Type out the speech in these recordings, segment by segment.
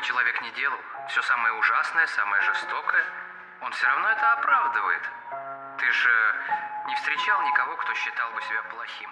бы человек ни делал, все самое ужасное, самое жестокое, он все равно это оправдывает. Ты же не встречал никого, кто считал бы себя плохим.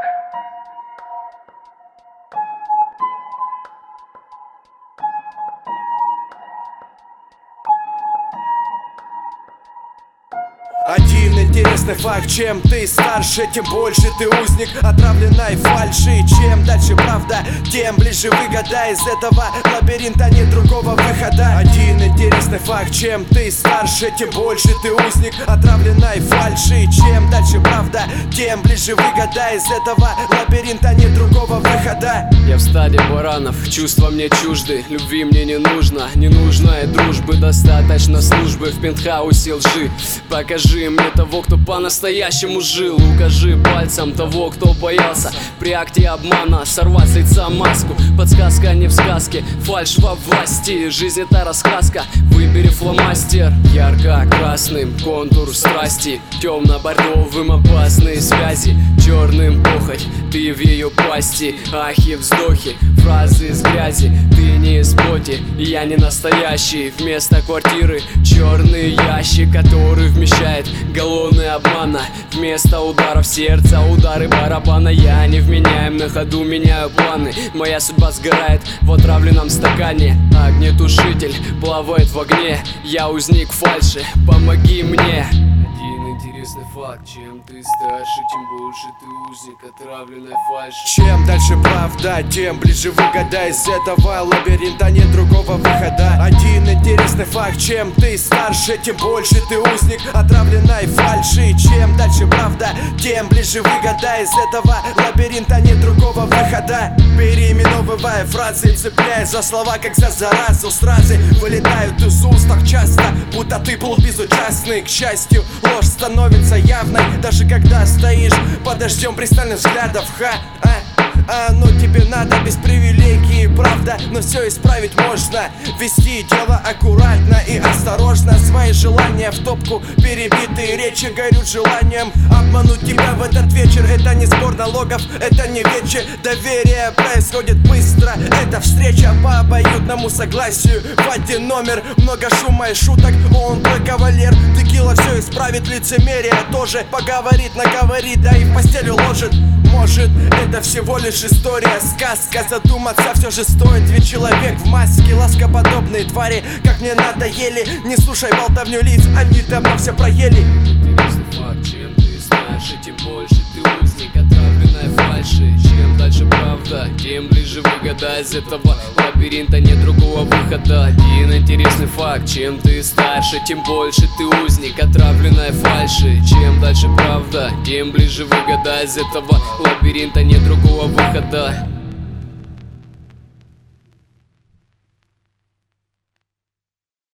Один интересный факт: чем ты старше, тем больше ты узник отравленной фальши. Чем дальше правда, тем ближе выгода. Из этого лабиринта нет другого выхода. Один интересный факт: чем ты старше, тем больше ты узник отравленной фальши. Чем дальше правда, тем ближе выгода. Из этого лабиринта нет другого выхода. Я в стадии баранов, чувства мне чужды. Любви мне не нужно, не нужна и дружбы. Достаточно службы в пентхаусе лжи. Покажи мне того, кто по-настоящему жил. Укажи пальцем того, кто боялся при акте обмана сорвать с лица маску. Подсказка не в сказке, фальшь во власти. Жизнь это раскраска, выбери фломастер. Ярко-красным контур страсти, темно-бордовым опасные связи. Черным похоть, ты в ее пасти. Ахи, вздохи, фразы из грязи. Ты не из плоти, я не настоящий. Вместо квартиры черный ящик, который вмещает галлоны обмана. Вместо ударов сердца удары барабана. Я невменяем, на ходу меняю планы. Моя судьба сгорает в отравленном стакане. Огнетушитель плавает в огне. Я узник фальши, помоги мне. Один интересный факт: чем ты старше, тем больше ты узник отравленной фальши. Чем дальше правда, тем ближе выгода. Из этого лабиринта нет другого выхода. Один интересный факт: чем ты старше, тем больше ты узник отравленной фальши. Чем дальше правда, тем ближе выгода. Из этого лабиринта нет другого выхода. Переименовывая фразы, цепляясь за слова, как за заразу. Сразу вылетают из уст так часто, будто ты был безучастный. К счастью, ложь становится явной, даже когда стоишь под дождем пристальных взглядов. Но тебе надо без привилегий, правда, но все исправить можно. Вести дело аккуратно и осторожно. Свои желания в топку, перебитые речи горют желанием обмануть тебя в этот вечер. Это не сбор налогов, это не вечер. Доверие происходит быстро, это встреча по обоюдному согласию. В один номер, много шума и шуток, он твой кавалер. Текила все исправит, лицемерие тоже поговорит, наговорит, да и в постель уложит. Может, это всего лишь история, сказка. Задуматься все же стоит, ведь человек в маске. Ласкоподобные твари, как мне надоели. Не слушай болтовню лиц, они давно все проели. Интересный факт: чем ты старше, тем больше ты узник отравленной фальши. Чем дальше правда, тем ближе выгода. Из этого лабиринта нет другого выхода. Один интересный факт: чем ты старше, тем больше ты узник отравленной фальши. Чем дальше правда, тем ближе выгода. Из этого лабиринта нет другого выхода.